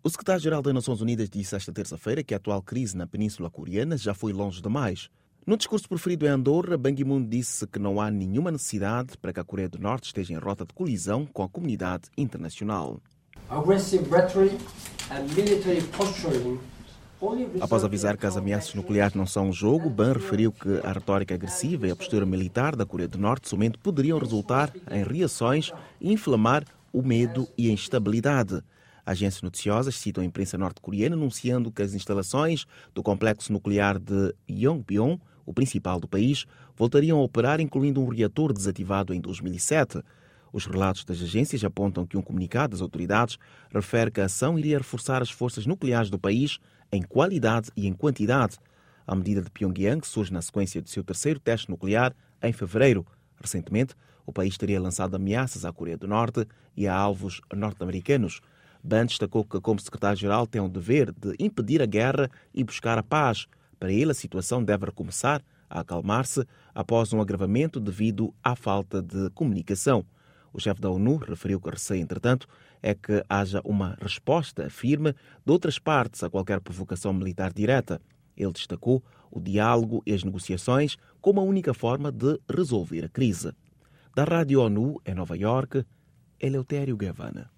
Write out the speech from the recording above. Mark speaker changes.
Speaker 1: O secretário-geral das Nações Unidas disse esta terça-feira que a atual crise na Península Coreana já foi longe demais. No discurso proferido em Andorra, Ban Ki-moon disse que não há nenhuma necessidade para que a Coreia do Norte esteja em rota de colisão com a comunidade internacional. Após avisar que as ameaças nucleares não são um jogo, Ban referiu que a retórica agressiva e a postura militar da Coreia do Norte somente poderiam resultar em reações e inflamar o medo e a instabilidade. Agências noticiosas citam a imprensa norte-coreana anunciando que as instalações do complexo nuclear de Yongbyon, o principal do país, voltariam a operar, incluindo um reator desativado em 2007. Os relatos das agências apontam que um comunicado das autoridades refere que a ação iria reforçar as forças nucleares do país em qualidade e em quantidade. A medida de Pyongyang surge na sequência do seu terceiro teste nuclear em fevereiro. Recentemente, o país teria lançado ameaças à Coreia do Norte e a alvos norte-americanos. Ban destacou que, como secretário-geral, tem o dever de impedir a guerra e buscar a paz. Para ele, a situação deve recomeçar a acalmar-se após um agravamento devido à falta de comunicação. O chefe da ONU referiu que o receio, entretanto, é que haja uma resposta firme de outras partes a qualquer provocação militar direta. Ele destacou o diálogo e as negociações como a única forma de resolver a crise. Da Rádio ONU, em Nova Iorque, Eleutério Gavana.